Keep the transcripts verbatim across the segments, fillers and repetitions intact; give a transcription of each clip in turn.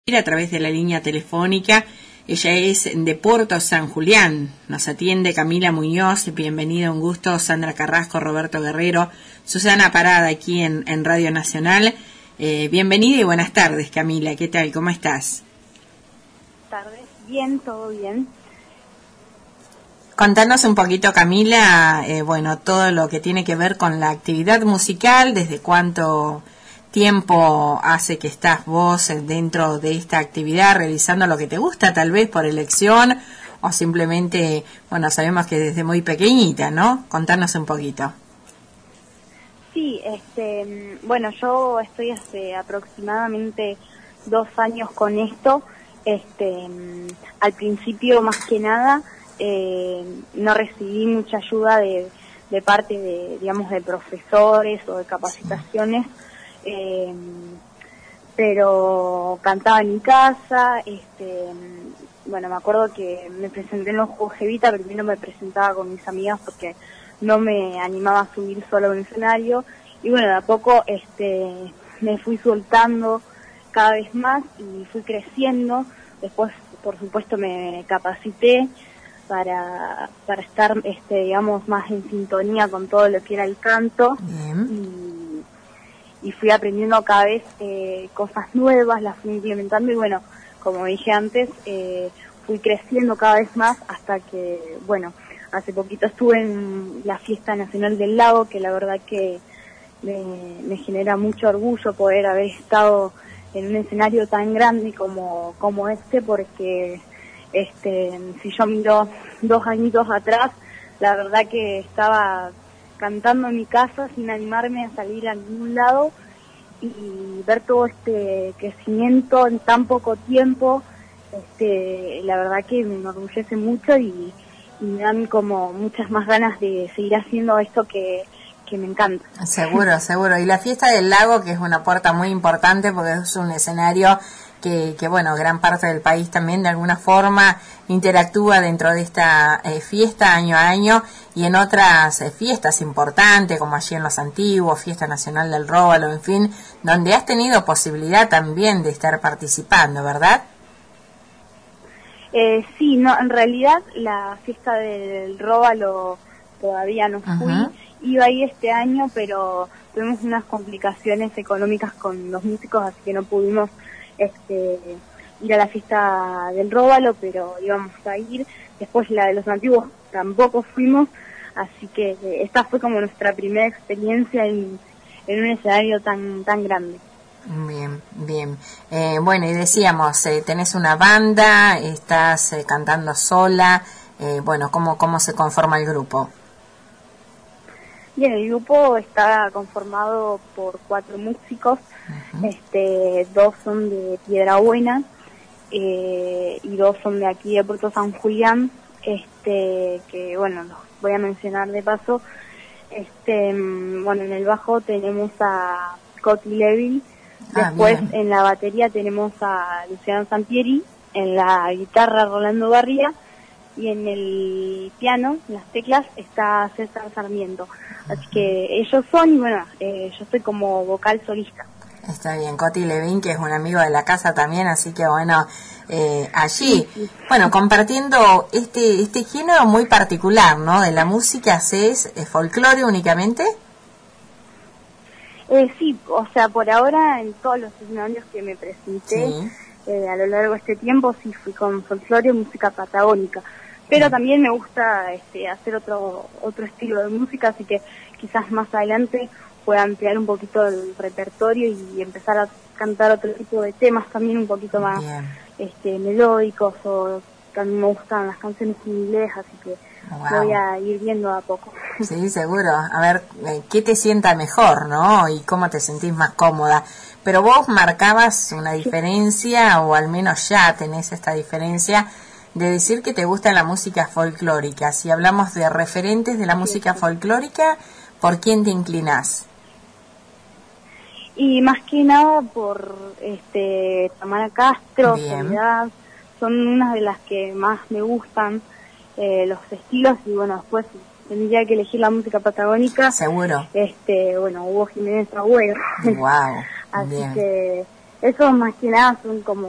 A través de la línea telefónica. Ella es de Puerto San Julián. Nos atiende Camila Muñoz. Bienvenida, un gusto. Sandra Carrasco, Roberto Guerrero, Susana Parada aquí en, en Radio Nacional. Eh, bienvenida y buenas tardes, Camila. ¿Qué tal? ¿Cómo estás? Buenas tardes. Bien, todo bien. Contanos un poquito, Camila, eh, bueno, todo lo que tiene que ver con la actividad musical, desde cuánto tiempo hace que estás vos dentro de esta actividad realizando lo que te gusta, tal vez por elección o simplemente, bueno, sabemos que desde muy pequeñita, ¿no? Contanos un poquito. Sí, este, bueno, yo estoy hace aproximadamente dos años con esto. Este, al principio, más que nada, eh, no recibí mucha ayuda de, de parte de, digamos, de profesores o de capacitaciones. Sí. Eh, pero cantaba en mi casa, este, bueno, me acuerdo que me presenté en los Juegos Evita, primero me presentaba con mis amigas porque no me animaba a subir solo a un escenario, y bueno, de a poco este, me fui soltando cada vez más y fui creciendo. Después, por supuesto, me capacité para, para estar, este, digamos, más en sintonía con todo lo que era el canto. Bien. y y fui aprendiendo cada vez eh, cosas nuevas, las fui implementando y bueno, como dije antes, eh, fui creciendo cada vez más hasta que, bueno, hace poquito estuve en la Fiesta Nacional del Lago, que la verdad que me, me genera mucho orgullo poder haber estado en un escenario tan grande como, como este, porque este, si yo miro dos añitos atrás, la verdad que estaba cantando en mi casa sin animarme a salir a ningún lado, y ver todo este crecimiento en tan poco tiempo, este, la verdad que me enorgullece mucho y, y me dan como muchas más ganas de seguir haciendo esto que, que me encanta. Seguro, seguro. Y la Fiesta del Lago, que es una puerta muy importante porque es un escenario que, que bueno, gran parte del país también de alguna forma interactúa dentro de esta eh, fiesta año a año, y en otras eh, fiestas importantes como allí en Los Antiguos, Fiesta Nacional del Róbalo, en fin, donde has tenido posibilidad también de estar participando, ¿verdad? Eh, sí, no, en realidad la Fiesta del Róbalo todavía no fui. Uh-huh. Iba ahí este año, pero tuvimos unas complicaciones económicas con los músicos, así que no pudimos este, ir a la Fiesta del Róbalo, pero íbamos a ir. Después la de Los Antiguos tampoco fuimos, así que eh, esta fue como nuestra primera experiencia en, en un escenario tan tan grande. Bien, bien. Eh, bueno, y decíamos, eh, tenés una banda, estás eh, cantando sola, eh, bueno, ¿cómo, ¿cómo se conforma el grupo? Bien, el grupo está conformado por cuatro músicos. Uh-huh. este, dos son de Piedrabuena eh, y dos son de aquí de Puerto San Julián, este, que bueno, los voy a mencionar de paso. Este, bueno, en el bajo tenemos a Coti Levin, después ah, en la batería tenemos a Luciano Sampieri, en la guitarra Rolando Barría, y en el piano, en las teclas, está César Sarmiento. Así que ellos son, y bueno, eh, yo soy como vocal solista. Está bien, Coti Levin, que es un amigo de la casa también, así que bueno, eh, allí, sí, sí. Bueno, compartiendo este este género muy particular, ¿no? De la música, ¿haces eh, folclore únicamente? Eh, sí, o sea, por ahora en todos los escenarios que me presenté, sí. eh, a lo largo de este tiempo, sí fui con folclore, música patagónica. Pero sí. También me gusta este, hacer otro otro estilo de música, así que quizás más adelante pueda ampliar un poquito el repertorio y empezar a cantar otro tipo de temas también un poquito más este, melódicos, o también me gustan las canciones en inglés, así que wow. Voy a ir viendo a poco. Sí, seguro. A ver, ¿qué te sienta mejor, no? Y cómo te sentís más cómoda. Pero vos marcabas una diferencia, o al menos ya tenés esta diferencia, de decir que te gusta la música folclórica. Si hablamos de referentes de la música folclórica, ¿por quién te inclinás? Y más que nada por este Tamara Castro, Soledad, son unas de las que más me gustan, eh, los estilos, y bueno, después tendría que elegir la música patagónica. Seguro. Este, bueno, Hugo Jiménez Agüero. Wow. Así bien. que eso más que nada son como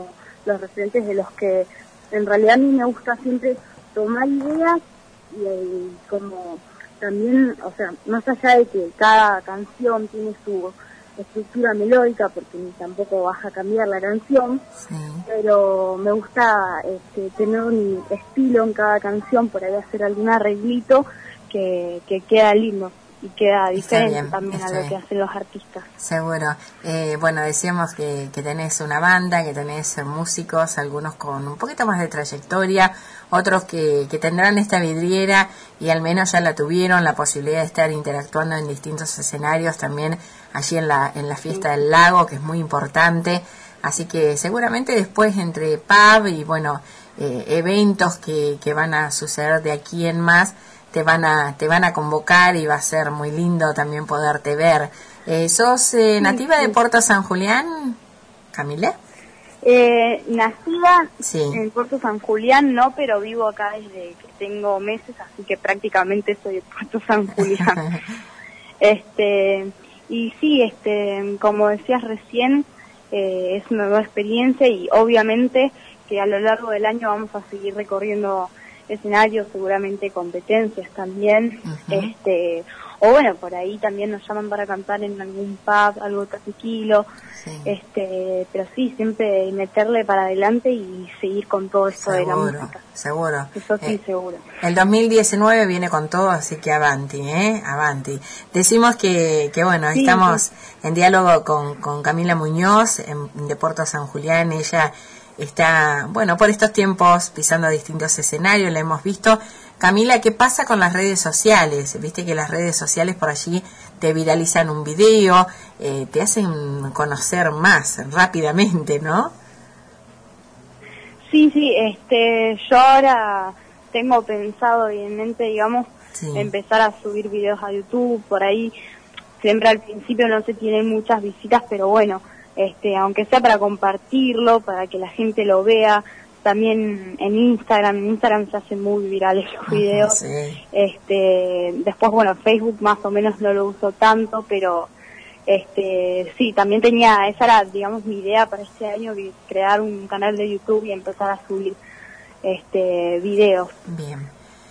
los referentes de los que en realidad a mí me gusta siempre tomar ideas y, y como también, o sea, más allá de que cada canción tiene su estructura melódica, porque ni tampoco vas a cambiar la canción, sí. Pero me gusta este, tener un estilo en cada canción, por ahí hacer algún arreglito que, que queda lindo y queda diferente bien, también a lo bien. que hacen los artistas. Seguro. Eh, bueno, decíamos que, que tenés una banda, que tenés músicos, algunos con un poquito más de trayectoria, otros que, que tendrán esta vidriera y al menos ya la tuvieron, la posibilidad de estar interactuando en distintos escenarios también allí en la, en la fiesta sí. del lago, que es muy importante. Así que seguramente después entre pub y bueno, eh, eventos que, que van a suceder de aquí en más, te van a te van a convocar y va a ser muy lindo también poderte ver. Eh, ¿Sos eh, nativa sí, sí. de Puerto San Julián, Camila? Eh, nacida sí. en Puerto San Julián, no, pero vivo acá desde que tengo meses, así que prácticamente soy de Puerto San Julián. este y sí, este como decías recién, eh, es una nueva experiencia y obviamente que a lo largo del año vamos a seguir recorriendo escenarios, seguramente competencias también, uh-huh. este o bueno, por ahí también nos llaman para cantar en algún pub, algo tranquilo, sí. este pero sí, siempre meterle para adelante y seguir con todo esto seguro, de la música. Seguro, Eso sí, eh, seguro. El dos mil diecinueve viene con todo, así que avanti, ¿eh? Avanti. Decimos que, que bueno, sí, estamos sí. en diálogo con, con Camila Muñoz, en, de Puerto San Julián. Ella está, bueno, por estos tiempos pisando distintos escenarios, la hemos visto. Camila, ¿qué pasa con las redes sociales? Viste que las redes sociales por allí te viralizan un video, eh, te hacen conocer más rápidamente, ¿no? Sí, sí, este, yo ahora tengo pensado en mente, digamos, sí. empezar a subir videos a YouTube, por ahí, siempre al principio no se tienen muchas visitas, pero bueno, este, aunque sea para compartirlo, para que la gente lo vea, también en Instagram, en Instagram se hacen muy virales los videos, sí. este, después bueno, Facebook más o menos no lo uso tanto, pero este, sí, también tenía, esa era digamos mi idea para este año, crear un canal de YouTube y empezar a subir este videos. Bien.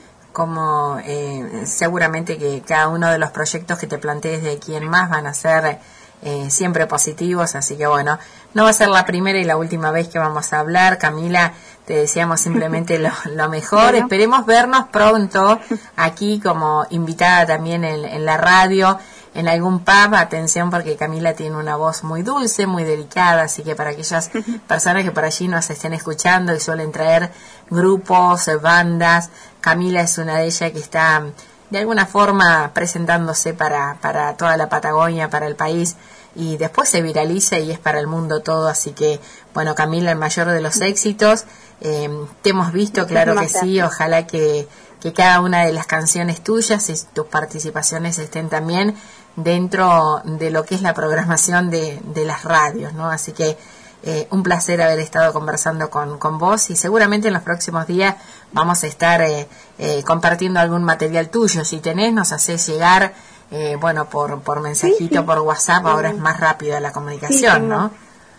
Como eh, seguramente que cada uno de los proyectos que te plantees de aquí en más van a ser eh, siempre positivos, así que bueno, no va a ser la primera y la última vez que vamos a hablar. Camila, te deseamos simplemente lo, lo mejor, bueno. Esperemos vernos pronto aquí como invitada también en, en la radio, en algún pub. Atención, porque Camila tiene una voz muy dulce, muy delicada, así que para aquellas personas que por allí nos estén escuchando y suelen traer grupos, bandas, Camila es una de ellas que está de alguna forma presentándose para, para toda la Patagonia, para el país, y después se viraliza y es para el mundo todo. Así que bueno, Camila, el mayor de los éxitos. Eh, te hemos visto, claro que sí, ojalá que, que cada una de las canciones tuyas y tus participaciones estén también dentro de lo que es la programación de, de las radios, ¿no? Así que eh, un placer haber estado conversando con, con vos, y seguramente en los próximos días vamos a estar eh, eh, compartiendo algún material tuyo. Si tenés, nos hacés llegar, eh, bueno, por, por mensajito, sí, sí. por WhatsApp, ahora es más rápida la comunicación, sí, ¿no?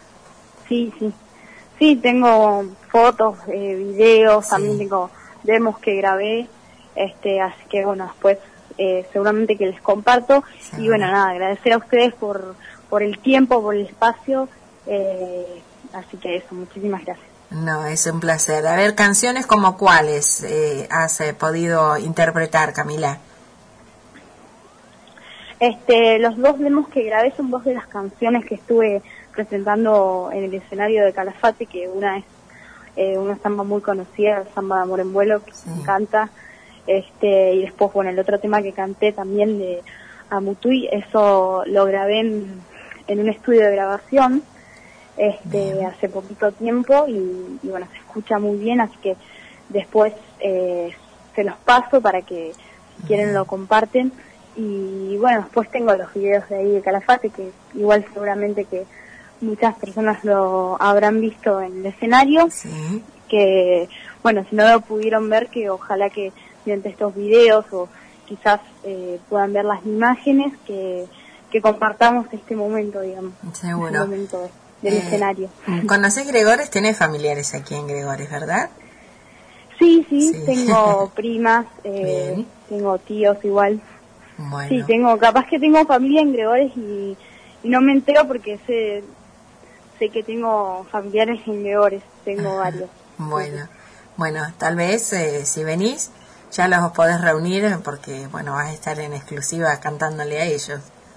Sí, sí. Sí, tengo fotos, eh, videos, sí. también tengo demos que grabé, este, así que bueno, después eh, seguramente que les comparto. Sí. Y bueno, nada, agradecer a ustedes por, por el tiempo, por el espacio, eh, así que eso, muchísimas gracias. No, es un placer. A ver, canciones como cuáles eh, has eh, podido interpretar, Camila. Este, los dos demos que grabé son dos de las canciones que estuve presentando en el escenario de Calafate, que una es eh, una samba muy conocida, Samba de Amor en Vuelo, que sí. me encanta, este, y después, bueno, el otro tema que canté también de Amutuy, eso lo grabé en, en un estudio de grabación, este, bien. hace poquito tiempo, y, y bueno, se escucha muy bien, así que después eh, se los paso para que, si quieren, bien. lo comparten. Y bueno, después tengo los videos de ahí de Calafate, que igual seguramente que muchas personas lo habrán visto en el escenario, sí. que bueno, si no lo pudieron ver, que ojalá que mediante estos videos o quizás eh, puedan ver las imágenes, que, que compartamos este momento, digamos. Seguro. Este momento. del eh, escenario. ¿Conocés Gregores? Tenés familiares aquí en Gregores, ¿verdad? Sí, sí, Sí. tengo primas, eh, tengo tíos igual. Bueno. Sí, tengo, capaz que tengo familia en Gregores y, y no me entero porque sé, sé que tengo familiares en Gregores, tengo Ajá. varios. Bueno, bueno, tal vez eh, si venís ya los podés reunir porque, bueno, vas a estar en exclusiva cantándole a ellos.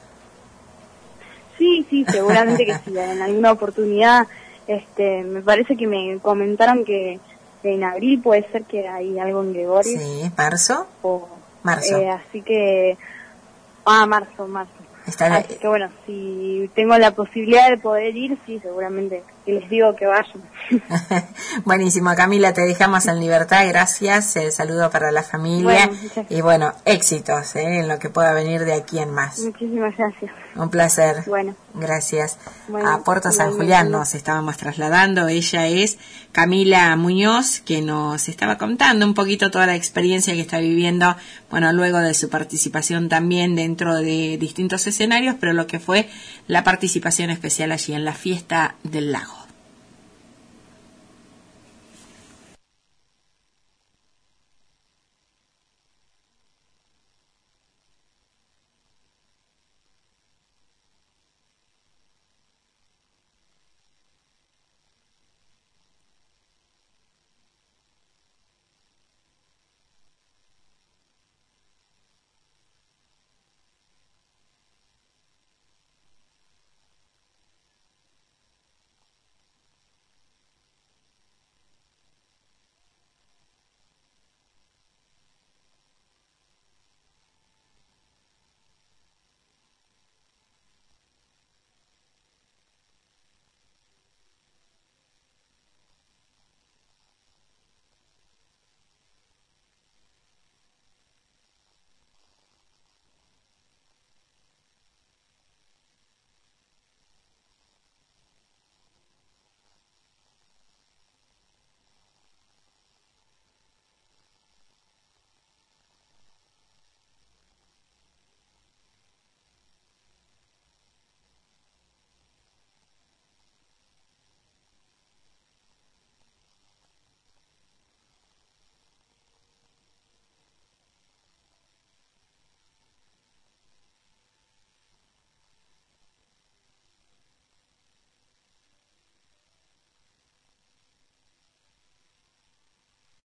Sí, sí, seguramente que sí, en alguna oportunidad. Este, me parece que me comentaron que en abril puede ser que hay algo en Gregores. Sí, marzo. O, Marzo. Eh, así que, ah, marzo, marzo. Estará, Así que bueno, si tengo la posibilidad de poder ir, sí, seguramente que les digo que vayan. Buenísimo, Camila, te dejamos en libertad, gracias, el saludo para la familia Bueno, y bueno, éxitos ¿eh? en lo que pueda venir de aquí en más. Muchísimas gracias. Un placer. Bueno. Gracias. Bueno, a Puerto San igualmente. Julián nos estábamos trasladando. Ella es Camila Muñoz, que nos estaba contando un poquito toda la experiencia que está viviendo, bueno, luego de su participación también dentro de distintos escenarios, pero lo que fue la participación especial allí en la Fiesta del Lago.